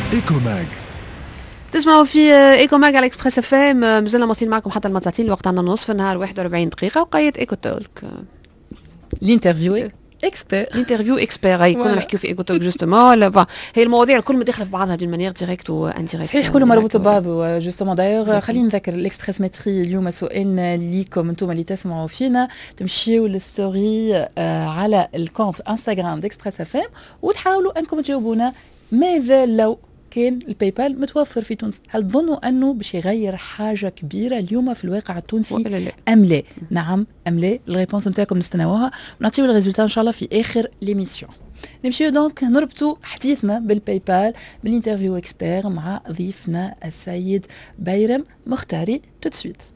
ايكو ماج. تسمعوا في ايكو ماج على اكسبريس اف ام. مازلنا مواصلين معكم حتى المطاطين. الوقت عندنا نصف النهار 41 دقيقه وقيت ايكو تولك الانترفيو اكسبير. الانترفيو اكسبير. هاي كنا نحكيو في ايكو تولك جوستومون. هي المواضيع الكل مدخله في بعضها دون مانيير ديريكت وانديريكت. صحيح كله مربوط ببعضه جوستومون. دايوغ خلينا نذكر الاكسبريس متري اليوم سؤالنا ليكم انتم اللي تسمعوا فينا، تمشيوا للستوري على الكونت انستغرام ديكسبريس اف ام وتحاولوا انكم تجاوبونا ماذا لو كان الباي بال متوفر في تونس. هل تظنوا انه باش يغير حاجه كبيره اليوم في الواقع التونسي ام لا؟ نعم ام لا؟ الريبونس نتاعكم نستناوها ونعطيو الريزولتا ان شاء الله في اخر ليميسيون. نمشيو دونك نربطوا حديثنا بالباي بال بالانترفيو اكسبير مع ضيفنا السيد بيرم مختاري. تو دو سويت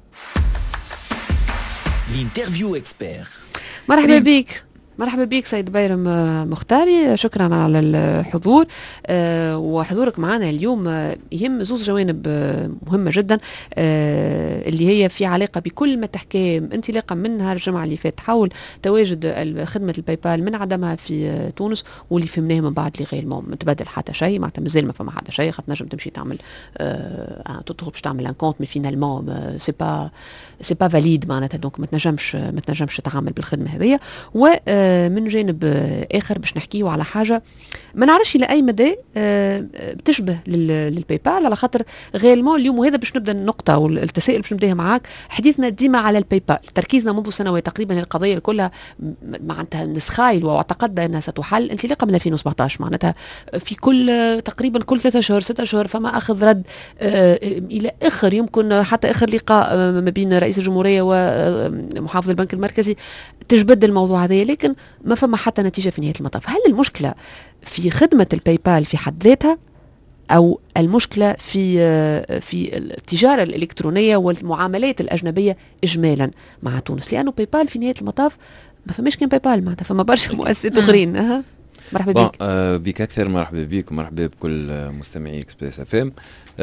الانترفيو اكسبير. مرحبا بك. مرحبا بك سيد بيرم مختاري، شكرا على الحضور. وحضورك معنا اليوم يهم زوز جوانب مهمة جدا، اللي هي في علاقة بكل ما تحكي انطلاقا من نهار الجمعة اللي فات حول تواجد خدمة الباي بال من عدمها في تونس، واللي فهمناه من بعد لغاية ما تبدل حتى شيء. معناتها مازال ما فما حتى شيء، خاطر نجم تمشي تعمل تدخل باش تعمل ان كونت مي فينالمون سي با فاليد معناتها. دونك ما تنجمش تعمل بالخدمة هذية. و من جانب اخر باش نحكيو على حاجه ما نعرفش الى اي مدى بتشبه للباي بال، على خاطر غيرمون اليوم، وهذا باش نبدا النقطه والتساؤل باش نبداها معاك. حديثنا ديما على الباي بال، تركيزنا منذ سنوات تقريبا القضيه كلها معناتها نسخايل واعتقد انها ستحل انطلاقا من 2017. معناتها في تقريبا كل 3 شهور 6 شهور فما اخذ رد الى اخر، يمكن حتى اخر لقاء ما بين رئيس الجمهوريه ومحافظ البنك المركزي تجبد الموضوع هذا، لكن ما فما حتى نتيجة في نهاية المطاف. هل المشكلة في خدمة الباي بال في حد ذاتها، أو المشكلة في التجارة الإلكترونية والمعاملات الأجنبية إجمالا مع تونس؟ لأنه باي بال في نهاية المطاف ما فماش كان باي بال، معناتها فما برشا مؤسسات أخرين. مرحبا بك. بك أكثر. مرحبا بك ومرحبا بكل مستمعي اكسبريس اف ام.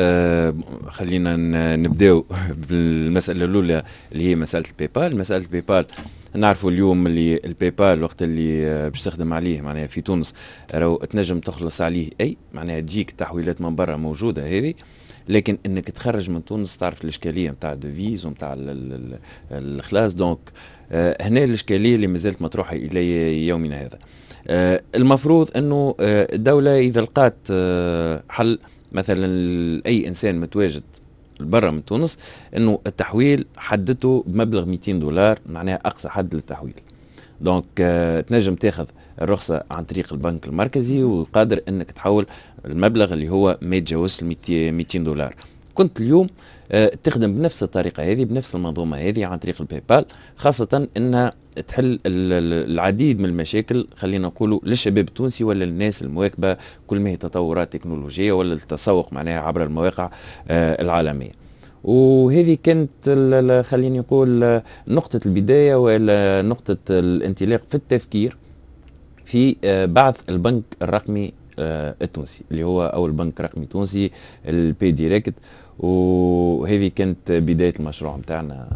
خلينا نبداو بالمسألة الأولى اللي هي مسألة الباي بال. مسألة الباي بال نعرفوا اليوم اللي الباي بال وقت اللي باش تخدم عليه معناها في تونس راهو تنجم تخلص عليه اي معناها تجيك تحويلات من برا موجوده هذه، لكن انك تخرج من تونس تعرف الاشكاليه نتاع الديفيز ونتاع الخلاص. دونك هنا الاشكاليه اللي مازالت مطروحه الى يومنا هذا. المفروض انه الدوله اذا لقات حل مثلا اي انسان متواجد برا من تونس انه التحويل حدته بمبلغ $200 معناها اقصى حد للتحويل. دونك تنجم تاخذ الرخصه عن طريق البنك المركزي وقادر انك تحول المبلغ اللي هو ما يتجاوزش $200. كنت اليوم تخدم بنفس الطريقه هذه بنفس المنظومه هذه عن طريق الباي بال، خاصه انها تحل العديد من المشاكل خلينا نقولوا للشباب التونسي ولا الناس المواكبه كل ما هي تطورات تكنولوجيه ولا التسوق معناها عبر المواقع العالميه. وهذه كانت خليني نقول نقطه البدايه ولا نقطه الانطلاق في التفكير في بعث البنك الرقمي التونسي اللي هو اول بنك رقمي تونسي البي ديريكت، وهذه كانت بدايه المشروع نتاعنا.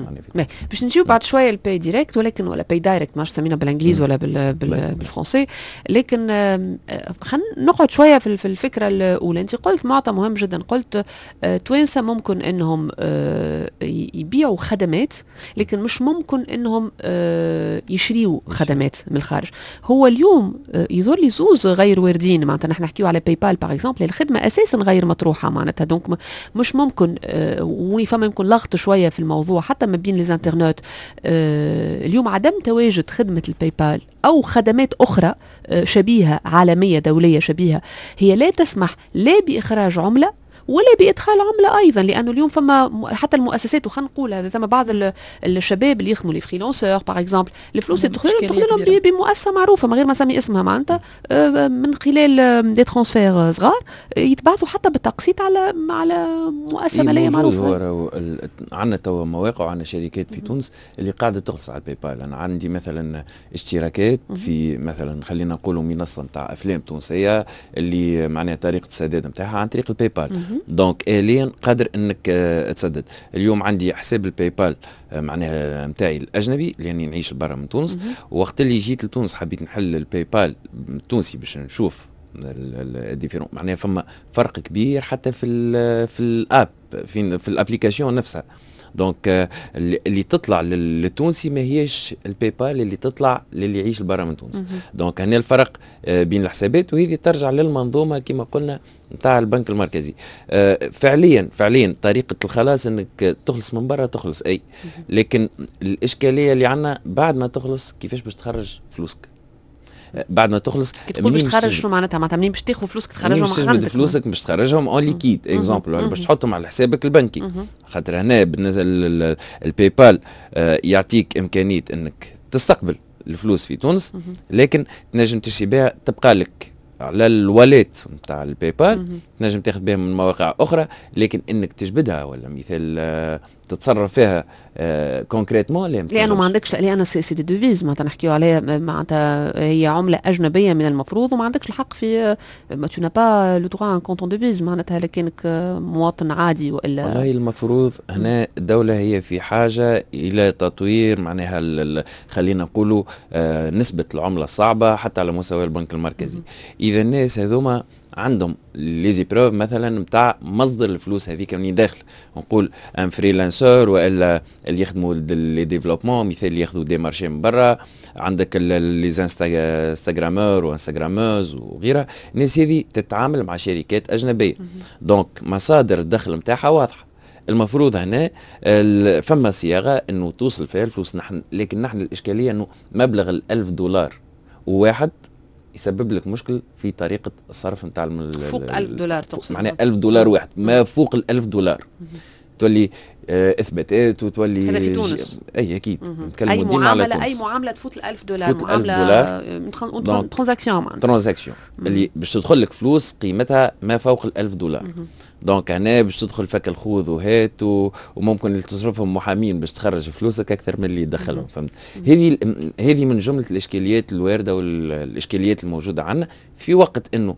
باش نجيو بعد شويه الباي ديريكت، ولكن ولا باي دايركت ماش سمينا بالانجليز ولا بالفرنسي، لكن خلينا نقعد شويه في الفكره الاولى. انت قلت معطى مهم جدا، قلت توانسه ممكن انهم يبيعوا خدمات لكن مش ممكن انهم يشريوا خدمات من الخارج. هو اليوم يظهر لي زوز غير واردين، معناتها نحن نحكيو على باي بال باغ اكزومبل، الخدمه اساسا غير مطروحه معناتها. دونك مش ممكن فما يمكن لغط شويه في الموضوع حتى ما بين الانترنت. اليوم عدم تواجد خدمه الباي بال او خدمات اخرى شبيهه عالميه دوليه شبيهه هي لا تسمح لا باخراج عمله ولا بإدخال عملة أيضا، لأنه اليوم فما حتى المؤسسات، وخلينا نقول هذا ثم بعض الشباب اللي يخدموا لي فريلانسور باغ اكزومبل، الفلوس تدخل لهم بمؤسسة معروفة من غير ما نسمي اسمها معناتها، من خلال دي ترانسفير صغار يتبعثوا حتى بالتقسيط على مؤسسة مالية معروفة. عندنا توا مواقع وعندنا شركات في تونس اللي قاعدة تخلص على الباي بال. أنا عندي مثلا اشتراكات في مثلا خلينا نقولوا منصة نتاع أفلام تونسية اللي معناها طريقة السداد نتاعها عن طريق الباي بال. دونك آليا قادر انك تسدد. اليوم عندي حساب الباي بال معناها نتاعي الاجنبي لاني نعيش برا من تونس، وقت اللي جيت لتونس حبيت نحل الباي بال التونسي باش نشوف الديفيرون. معناها فما فرق كبير حتى في الاب في الابليكاسيون نفسها. دونك اللي تطلع للتونسي ما هيش الباي بال اللي تطلع للي يعيش برا من تونس. دونك هنا الفرق بين الحسابات، وهذه ترجع للمنظومه كما قلنا نتاع البنك المركزي. فعليا طريقه الخلاص انك تخلص من برا تخلص اي، لكن الاشكاليه اللي عندنا بعد ما تخلص كيفاش باش تخرج فلوسك بعد ما تخلص. كي تقول باش تخرج شنو معناتها منين باش تاخذ فلوسك تخرجهم مع عندك؟ فلوسك باش تخرجهم اون ليكيد اكزومبل، ولا باش تحطهم على حسابك البنكي. خاطر هنا بالنسبه للباي بال يعطيك امكانيه انك تستقبل الفلوس في تونس، لكن تنجم تشري بها تبقى لك على الواليت نتاع الباي بال، تنجم تاخذ بها من مواقع اخرى، لكن انك تجبدها ولا مثال تتصرف فيها كونكريتمون لانه ما عندكش، لان سي دي دوفيز معناتها نحكيو عليها، معناتها هي عمله اجنبيه من المفروض، وما عندكش الحق في ما تو با لو دروا ان كونتون دوفيز معناتها لكنك مواطن عادي والا. والله المفروض هنا الدوله هي في حاجه الى تطوير معناها خلينا نقولوا نسبه العمله الصعبه حتى على مستوى البنك المركزي. اذا الناس هذوما عندهم ليزي بروف مثلا نتاع مصدر الفلوس هذيك منين داخل، نقول ان فريلانسور والا اللي يخدموا لي ديفلوبمون، مثال اللي ياخذوا دي مارشي من برا، عندك لي انستغرامور وانستغراموز وغيرها، الناس هذه تتعامل مع شركات اجنبيه. دونك مصادر الدخل نتاعها واضحه. المفروض هنا فما صياغه انه توصل فيها الفلوس نحن، لكن نحن الاشكاليه انه مبلغ $1000 وواحد يسبب لك مشكل في طريقه الصرف نتاع فوق $1000 تقصد؟ معناها $1000 واحد، ما فوق $1000 تولي اثباتات وتولي هذا في تونس. اي اكيد نتكلموا ديما على تونس. اي معامله تفوت $1000 معامله ترانزاكسيون اللي باش تدخل لك فلوس قيمتها ما فوق $1000. دونك هنا باش تدخل فك الخوذ وهات وممكن اللي تصرفهم محامين باش تخرج فلوسك اكثر من اللي يدخلهم. فهمت؟ هذه من جمله الاشكاليات الوارده والاشكاليات الموجوده عندنا، في وقت انه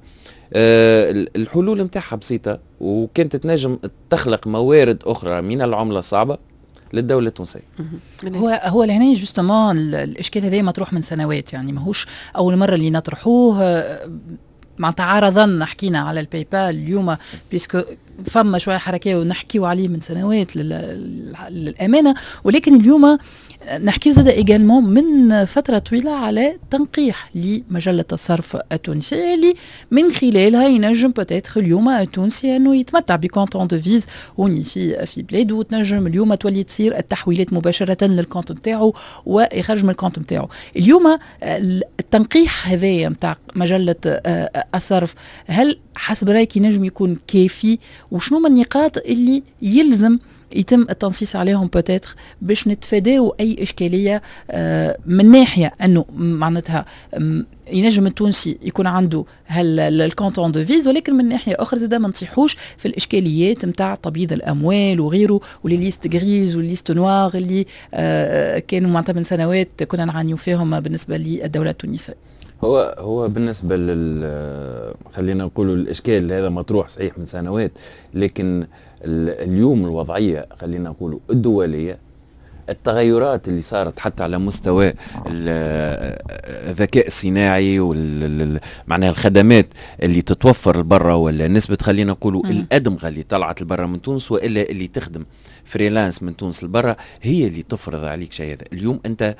الحلول نتاعها بسيطه، وكانت تنجم تخلق موارد اخرى من العمله الصعبه للدوله التونسيه. هو لهنا جوستومون الاشكال هذا مطروح من سنوات، يعني ماهوش اول مره اللي نطرحوه. مع تعارضا حكينا على الباي بال اليوم بيسكو فما شويه حركه ونحكيو عليه من سنوات للامانه، ولكن اليوم نحكيو زاد ايجالمون من فتره طويله على تنقيح لمجله الصرف التونسيه اللي من خلالها ينجم بوتيتر اليوم التونسي انه يتمتع بكونتون ديفيز وني في بلاده، وتنجم اليوم تولي تصير التحويلات مباشره للكونت نتاعو ويخرج من الكونت نتاعو. اليوم التنقيح هذايا نتاع مجله الصرف هل حسب رايك ينجم يكون كافي؟ وشنو من النقاط اللي يلزم يتم التنصيص عليهم بوتيتر باش نتفاداو اي اشكاليه من ناحيه انه معناتها ينجم التونسي يكون عنده الكونتون ديفيز، ولكن من ناحيه اخرى زاد ما نطيحوش في الاشكاليات نتاع تبييض الاموال وغيره ولي ليست غريز والليست نوار اللي كانوا معناتها من سنوات كنا نعانيو فيهم بالنسبه للدوله التونسيه. هو بالنسبه خلينا نقولوا الاشكال هذا مطروح صحيح من سنوات، لكن اليوم الوضعيه خلينا نقولوا الدوليه، التغيرات اللي صارت حتى على مستوى الذكاء الصناعي معناها الخدمات اللي تتوفر لبرا، ولا نسبه خلينا نقولوا الادمغه اللي طلعت لبرا من تونس، والا اللي تخدم فريلانس من تونس لبرا، هي اللي تفرض عليك شيء. هذا اليوم انت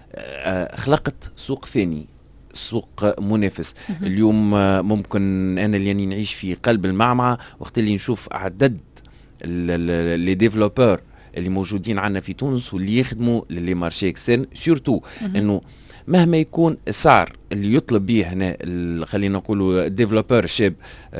خلقت سوق ثاني، سوق منافس. اليوم ممكن انا اللي نعيش في قلب المعمعة وقت اللي نشوف عدد لي ديفلوبور اللي موجودين عندنا في تونس واللي يخدموا للي مارشي اكسترن، سورتو انه مهما يكون السعر اللي يطلب به هنا خلينا نقولوا الديفلوبور الشاب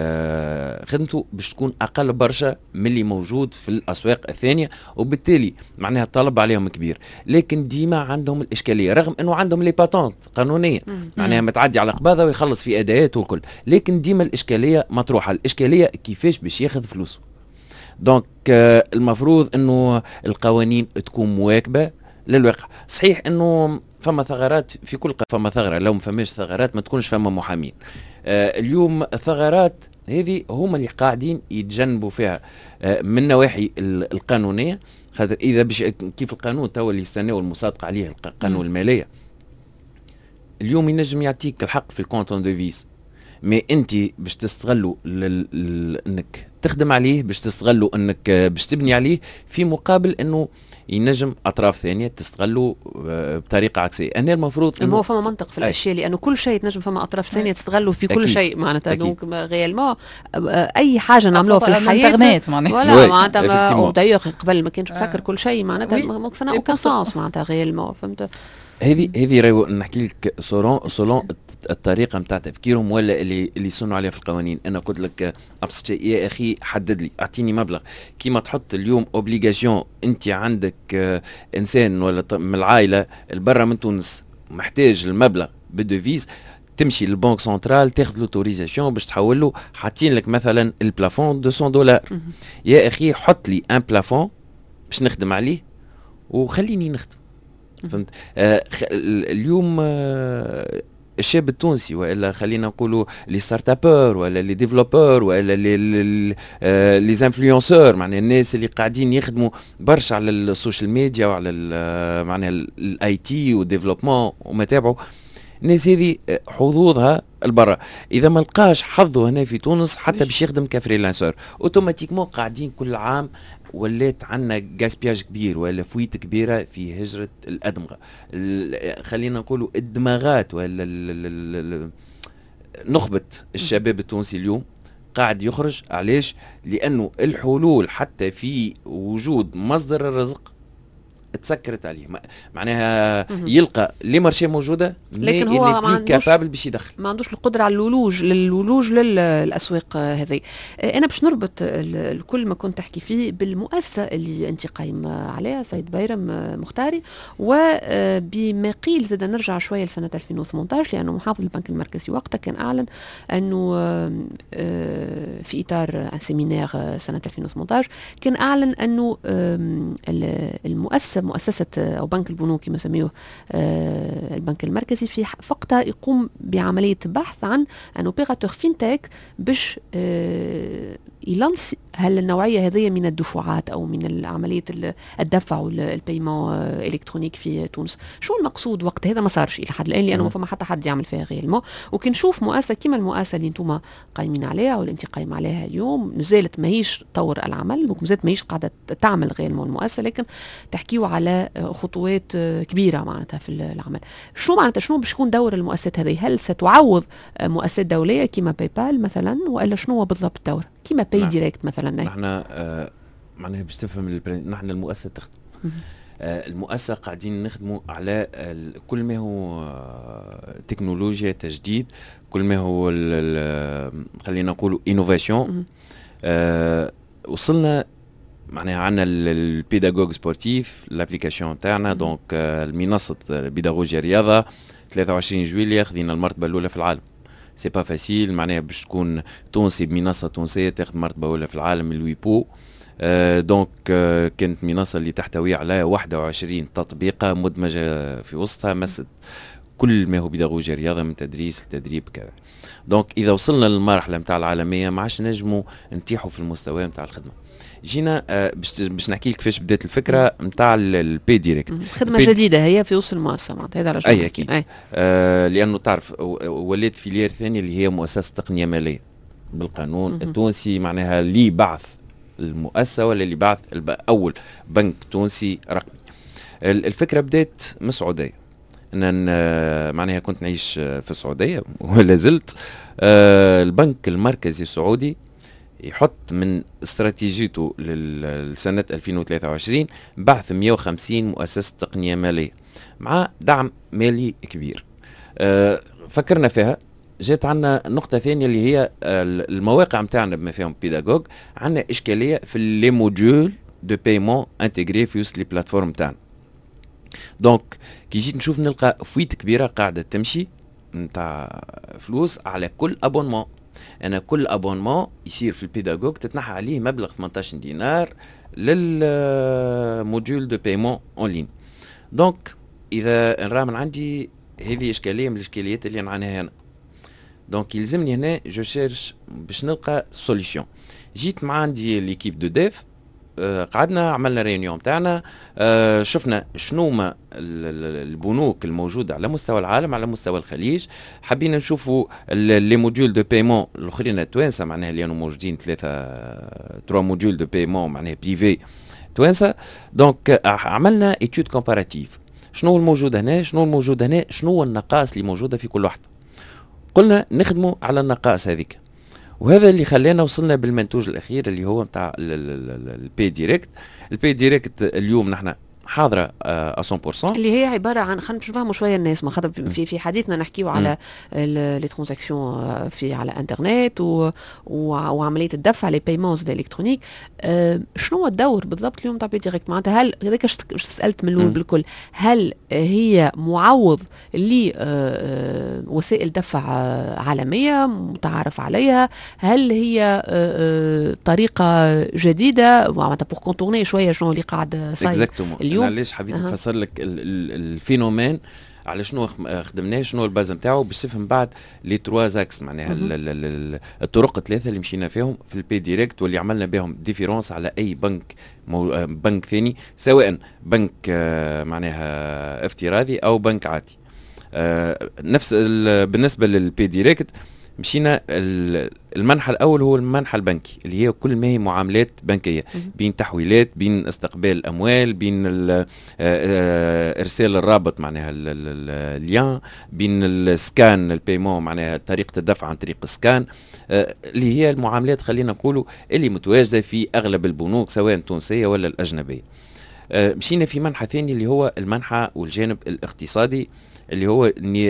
خدمته باش تكون اقل برشا من اللي موجود في الاسواق الثانيه، وبالتالي معناها الطلب عليهم كبير. لكن ديما عندهم الاشكاليه رغم انه عندهم لي باتونت قانونيه معناها متعدي على قباضه ويخلص في اداءات والكل، لكن ديما الاشكاليه مطروحه. الاشكاليه كيفاش باش ياخذ فلوسه. دونك المفروض انه القوانين تكون مواكبه للواقع. صحيح انه فما ثغرات في كل فما ثغره، لو ما فماش ثغرات ما تكونش فما محامين. اليوم الثغرات هذه هما اللي قاعدين يتجنبوا فيها من النواحي القانونيه، خاطر اذا كيف القانون توا اللي يستناو المصادقه عليه القانون الماليه، اليوم ينجم يعطيك الحق في الكونتون ديفيز، مي انت باش تستغلوا انك تخدم عليه، باش تستغلوا انك باش تبني عليه، في مقابل انه ينجم اطراف ثانيه تستغلوا بطريقه عكسيه. انا المفروض انه هو فما منطق في الاشياء، لانه كل شيء تنجم فما اطراف ثانيه تستغلوا في كل شيء معناتها. دونك غيالمون اي حاجه نعملوها في الحياه الانترنت معناتها ولا معناتها ودايوغ قبل ما كانش تسكر كل شيء معناتها ما كان اوكان سونس معناتها غيالمون. فهمت؟ هذه راهو نحكي لك سولون الطريقه نتاع تفكيرهم ولا اللي يصنعوا عليها في القوانين. انا قلت لك ابسط شيء يا اخي حدد لي، اعطيني مبلغ. كيما تحط اليوم اوبليغاسيون، انت عندك انسان ولا من العائله البرة من تونس محتاج المبلغ بالديفيز، تمشي للبنك سنترال تاخذ لوتوريزاسيون باش تحول له، حاطين لك مثلا البلافون $200. يا اخي حط لي ان بلافون باش نخدم عليه وخليني نخدم. فهمت؟ اليوم الشاب التونسي ولا خلينا نقولوا لي ستارت ابور ولا لي ديفلوبور ولا لي انفلونسور، معناها الناس اللي قاعدين يخدموا برشا على السوشيال ميديا وعلى معناها الاي تي والديفلوبمون وما تابعوا، الناس هذه حظوظها البرا. اذا ما لقاش حظه هنا في تونس حتى باش يخدم كفريلانسر، اوتوماتيكمون قاعدين كل عام ولات عندنا غاسبياج كبير ولا فويت كبيره في هجره الادمغه، خلينا نقولوا الدماغات ولا نخبه الشباب التونسي اليوم قاعد يخرج. علاش؟ لانه الحلول حتى في وجود مصدر الرزق تسكرت عليه، معناها يلقى لي مارشي موجوده لكن هو ما عندوش كابابل باش يدخل، ما عندوش القدره على الولوج للاسواق هذه. انا باش نربط الكل ما كنت تحكي فيه بالمؤسسه اللي انت قايم عليها سيد بيرم مختاري، وبما قيل زاد نرجع شويه لسنه 2018 لانه محافظ البنك المركزي وقتها كان اعلن انه في اطار سيمينار سنه 2018 كان اعلن انه مؤسسة أو بنك البنوك كما سميوه البنك المركزي في وقتها يقوم بعملية بحث عن أن أوبيراتور فينتك باش يلانس هالنوعية هذه من الدفعات أو من عملية الدفع والبيمون إلكترونيك في تونس. شو المقصود وقت هذا؟ ما صارش إلى حد الآن لأنه ما فما حتى حد يعمل فيها غير وكنشوف مؤسسة كما المؤسسة اللي انتم قايمين عليها واللي انت قايم عليها اليوم نزالت ماهيش طور العمل، دونك نزالت ماهيش قاعدة تعمل غير المؤسسة، لكن تحكيوا على خطوات كبيرة معناتها في العمل. شو معناتها شنو باش يكون دور المؤسسات هذه؟ هل ستعوض مؤسسات دولية كما باي بال مثلا، ولا شنو هو بالضبط دور كما باي ديريكت مثلا؟ نحن معناها باش تفهم نحن المؤسسة تخدم المؤسسة قاعدين نخدموا على كل ما هو تكنولوجيا تجديد، كل ما هو خلينا نقولوا انوفاسيون. وصلنا معناها عندنا البيداغوج سبورتيف الابليكاسيون تاعنا، دونك المنصة بيداغوجيا رياضة 23 جويلية خذينا المرتبة الأولى في العالم. سي با فاسيل معناها باش تكون تونسي بمنصة تونسية تاخذ مرتبة أولى في العالم الويبو. دونك كانت منصة اللي تحتوي على 21 تطبيقة مدمجة في وسطها مست كل ما هو بيداغوجيا رياضة من تدريس لتدريب كذا. دونك إذا وصلنا للمرحلة متاع العالمية ما عادش نجموا نتيحوا في المستوى متاع الخدمة. جينا باش نحكي لك كيفاش بدات الفكره نتاع البي ديريكت. خدمه جديده هي في وسط المؤسسه معناتها هذا علاش اي اكيد. لانه تعرف ولات فيلير ثانيه اللي هي مؤسسه تقنيه ماليه بالقانون التونسي، معناها اللي بعث المؤسسه ولا اللي بعث اول بنك تونسي رقمي. الفكره بدات من السعوديه، ان معناها كنت نعيش في السعوديه ولا زلت. البنك المركزي السعودي يحط من استراتيجيته للسنة 2023 بعث 150 مؤسسة تقنية مالية مع دعم مالي كبير. فكرنا فيها، جات عنا نقطة ثانية اللي هي المواقع متاعنا بما فيهم بيداغوج، عنا إشكالية في لي موديول دو بايمون انتجري في وسط لي بلاتفورم تاعنا. دونك كي جيت نشوف نلقى فويت كبيرة قاعدة تمشي نتاع فلوس على كل أبونمون. أنا كل أبونمون يصير في البيداغوج تتنحى عليه مبلغ 18 دينار للموديول دو بايمون اون لين. دونك إذا نرى من عندي هذه إشكالية من الإشكاليات اللي نعانيها هنا، دونك يلزمني هنا جو شيرش باش نلقى سوليسيون. جيت مع عندي ليكيب دو ديف قعدنا عملنا ريونيون تاعنا، شفنا شنو ما البنوك الموجوده على مستوى العالم، على مستوى الخليج. حبينا نشوفوا لي موديول دو بايمون الاخرين التوانسه، معناها اللي كانوا موجودين 3 موديول دو بايمون معناها بريفي توانسه. دونك عملنا ايتود كومباراتيف، شنو الموجود هنا، شنو الموجود هنا، شنو النقائص اللي موجوده في كل واحده. قلنا نخدموا على النقائص هذيك، وهذا اللي خلانا وصلنا بالمنتوج الاخير اللي هو نتاع البي ديريكت. البي ديريكت اليوم نحن حاضره 100%، اللي هي عباره عن، خلينا نفهموا شويه الناس، ما خاطر في حديثنا نحكيو على لي ترانزاكسيون في على انترنت وعمليه الدفع لي بايمونز الكترونيك. شنو هو الدور بالضبط اليوم تاع بي ديريكت؟ معناتها هل هذاك سالت من الاول بالكل، هل هي معوض لوسائل دفع عالميه متعارف عليها؟ هل هي طريقه جديده معناتها بور كونتورني شويه شنو اللي قاعد صاير اليوم؟ أنا ليش حبيت نفسر لك الفينومين على شنو خدمناه، شنو الباز نتاعو، باش تفهم بعد لي 3 زاكس معناها الطرق الثلاثه اللي مشينا فيهم في البي ديريكت، واللي عملنا بهم ديفيرونس على اي بنك ثاني، سواء بنك معناها افتراضي او بنك عادي. نفس بالنسبه للبي ديريكت مشينا المنحى الاول هو المنحى البنكي اللي هي كل ما هي معاملات بنكيه، بين تحويلات، بين استقبال الاموال، بين ارسال الرابط معناها الليان، بين السكان البيمون معناها طريقه الدفع عن طريق السكان، اللي هي المعاملات خلينا نقولوا اللي متواجده في اغلب البنوك سواء التونسيه ولا الاجنبيه. مشينا في منحى ثاني اللي هو المنحى والجانب الاقتصادي، اللي هو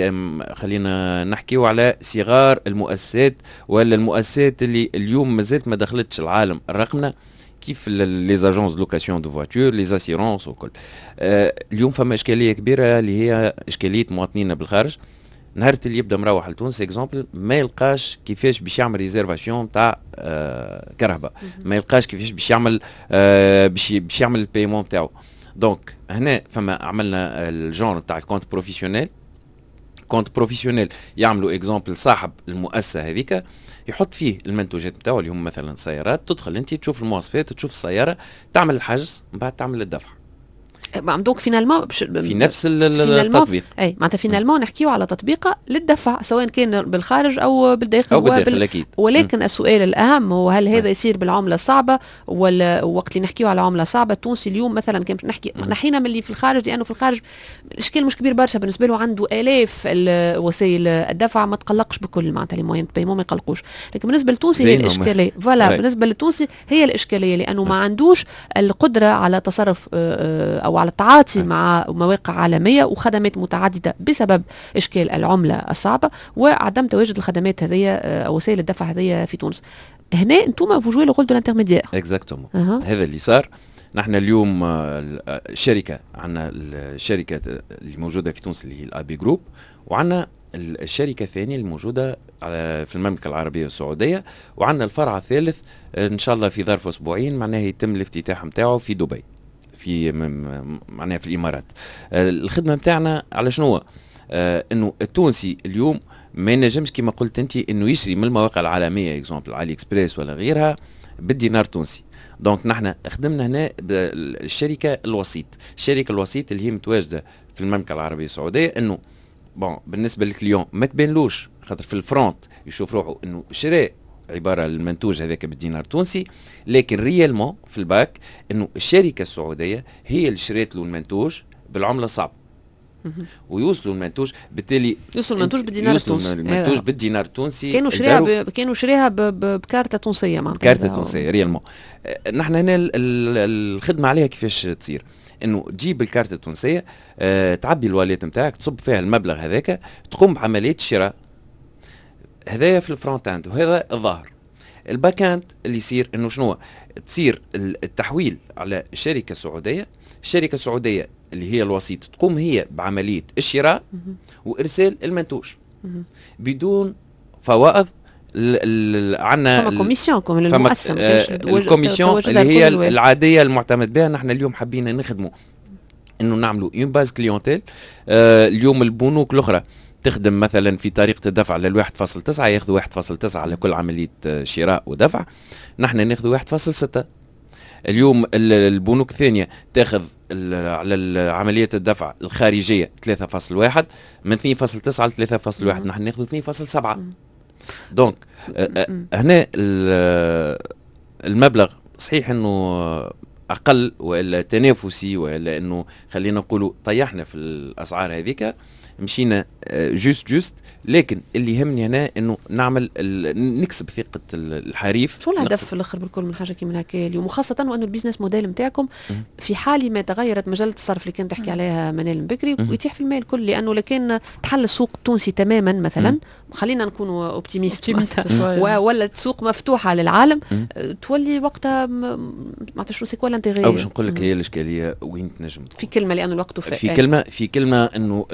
خلينا نحكيو على صغار المؤسسات ولا المؤسسات اللي اليوم مازالت ما دخلتش العالم الرقمنه، كيف لي زاجونس لوكاسيون دو فواتور، لي اسيرونس وكل. اليوم فما اشكاليه كبيره اللي هي اشكاليه مواطنينا بالخارج. نهار اللي يبدا مروح لتونس اكزومبل ما يلقاش كيفاش باش يعمل ريزيرفاسيون تاع كهرباء، ما يلقاش كيفاش باش يعمل باش يعمل البيمون تاعو. دونك هنا فما عملنا الجون تاع الكونت بروفيسيونيل. كونت بروفيسيونيل يعملوا اكزومبل صاحب المؤسسه هذيك يحط فيه المنتوجات نتاعو اللي هم مثلا سيارات، تدخل انت تشوف المواصفات، تشوف السياره، تعمل الحجز، من بعد تعمل الدفع. دونك فينالمون في نفس التطبيق. اي معناتها فينالمون نحكيو على تطبيقه للدفع سواء كان بالخارج او بالداخل. او بالداخل اكيد. ولكن السؤال الاهم هو هل هذا يصير بالعمله الصعبه، ولا وقت اللي نحكيو على العمله الصعبه التونسي اليوم مثلا كان نحكي نحينا من اللي في الخارج، لانه في الخارج الاشكال مش كبير برشا بالنسبه له، عنده الاف وسائل الدفع، ما تقلقش بكل معناتها لي موين بايمون ما يقلقوش. لكن بالنسبه للتونسي هي الاشكاليه، فوالا بالنسبه للتونسي هي الاشكاليه، لانه ما عندوش القدره على تصرف او على التعاطي مع مواقع عالميه وخدمات متعدده بسبب اشكال العمله الصعبه وعدم تواجد الخدمات هذه او وسائل الدفع هذه في تونس. هنا انتم فوجوا لو رول دو الانترميديير. اكزاكتومون. هذا اللي صار. نحن اليوم الشركه عندنا الشركه اللي موجوده في تونس اللي هي الابي جروب، وعندنا الشركه الثانيه الموجوده في المملكه العربيه السعوديه، وعندنا الفرع الثالث ان شاء الله في ظرف اسبوعين معناه يتم الافتتاح نتاعو في دبي، في معناها في الامارات. الخدمه نتاعنا على شنو؟ انه التونسي اليوم ما ينجمش كما قلت انت انه يشري من المواقع العالميه اكزومبل علي اكسبريس ولا غيرها بالدينار تونسي. دونك نحن خدمنا هنا بالشركه الوسيط، الشركه الوسيط اللي هي متواجده في المملكه العربيه السعوديه، انه بون بالنسبه للكليون ما تبانلوش خاطر في الفرونت يشوف روحه انه شراء عباره المنتوج هذاك بالدينار التونسي، لكن ريالمون في الباك انه الشركه السعوديه هي اللي شريت له المنتوج بالعمله الصعبه ويوصلوا المنتوج، بالتالي يوصلوا المنتوج بالدينار التونسي. المنتوج بالدينار التونسي كانوا شريها بكارته تونسيه معناتها كارته تونسيه ريالمون. نحن هنا الخدمه عليها كيفاش تصير؟ انه تجيب الكارته التونسيه، تعبي الواليت نتاعك، تصب فيها المبلغ هذاك، تقوم بعمليه الشراء. هذايا في الفرونت اند وهذا الظاهر. الباك اند اللي يصير انه شنو؟ تصير التحويل على الشركه السعوديه، الشركه السعوديه اللي هي الوسيط تقوم هي بعمليه الشراء وارسال المنتوج بدون فوائد. عندنا فما كوميسيون للمؤسسه، الكوميسيون اللي هي العاديه المعتمد بها. نحن اليوم حبينا نخدموا انه نعملوا اون باز كليونتيل. اليوم البنوك الاخرى تخدم مثلا في طريقه الدفع لل 1.9، ياخذوا 1.9 على كل عمليه شراء ودفع، نحن ناخذوا 1.6. اليوم البنوك الثانيه تاخذ على عمليه الدفع الخارجيه 3.1 من 2.9 ل 3.1، نحن ناخذ 2.7. دونك هنا المبلغ صحيح انه اقل والا تنافسي والا انه خلينا نقولوا طيحنا في الاسعار هذيك، مشينا جوست، لكن اللي يهمني هنا انه نعمل نكسب ثقه الحريف. شو الهدف في الاخر بالكل من حاجه كيما هكا اليوم، وخاصه وانه البيزنس موديل نتاعكم في حال ما تغيرت مجله الصرف اللي كنت تحكي عليها منال بكري ويتيح في المال الكل، لانه لكن تحل السوق التونسي تماما مثلا، خلينا نكونوا اوبتيميست ولا السوق مفتوحه للعالم، تولي وقتها ما شو سي كوا لانتيغي. او باش نقول لك هي الاشكاليه وين تنجم في كلمه، لانه الوقت في كلمه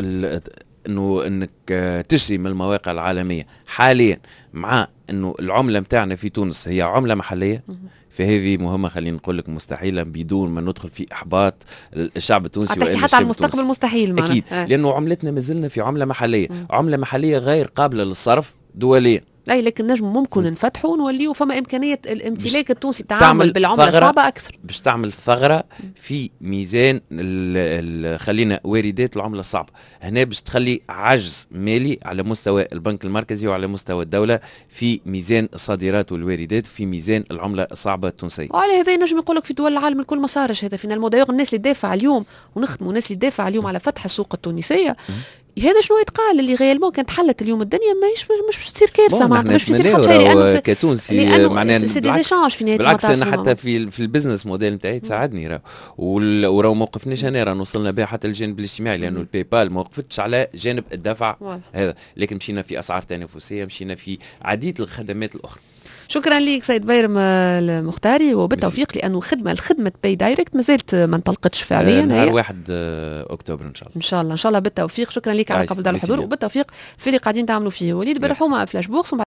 انه انك تشتري من المواقع العالميه حاليا، مع انه العمله نتاعنا في تونس هي عمله محليه، فهذه مهمه خلينا نقول لك مستحيله بدون ما ندخل في احباط الشعب التونسي. حتى على المستقبل مستحيل معنا. اكيد لانه عملتنا ما زلنا في عمله محليه، عمله محليه غير قابله للصرف دوليا. اي لكن نجم ممكن نفتحوا ونوليو فما امكانيه الامتلاك التونسي التعامل بالعمله الصعبه اكثر، باش تعمل ثغره في ميزان خلينا واردات العمله الصعبه. هنا باش تخلي عجز مالي على مستوى البنك المركزي وعلى مستوى الدوله في ميزان الصادرات والواردات، في ميزان العمله الصعبه التونسيه. وعلى هذا نجم يقول لك في دول العالم الكل ما صارش هذا فينا المدايق. الناس اللي تدافع اليوم ونخدموا الناس اللي تدافع اليوم على فتح السوق التونسيه، هذا شنو يتقال اللي غيالمون كانت حلت اليوم الدنيا مش باش تصير كارثه، مش تصير حتى شيء، لانه كتونسي معناها سي دي زيشانج في نهايه بالعكس. انا حتى في البزنس موديل نتاعي تساعدني وراو ما وقفناش انا، وصلنا بها حتى الجانب الاجتماعي، لانه الباي بال ما وقفتش على جانب الدفع هذا، لكن مشينا في اسعار تنافسيه، مشينا في عديد الخدمات الاخرى. شكرا لك سيد بيرم المختاري، وبالتوفيق، لانه الخدمه باي دايركت ما زالت ما انطلقتش فعليا. نهار 1 اكتوبر ان شاء الله. ان شاء الله بالتوفيق. شكرا لك على قبول الحضور، وبالتوفيق في اللي قاعدين تعملوا فيه. وليد بالرحومه فلاش بوكس.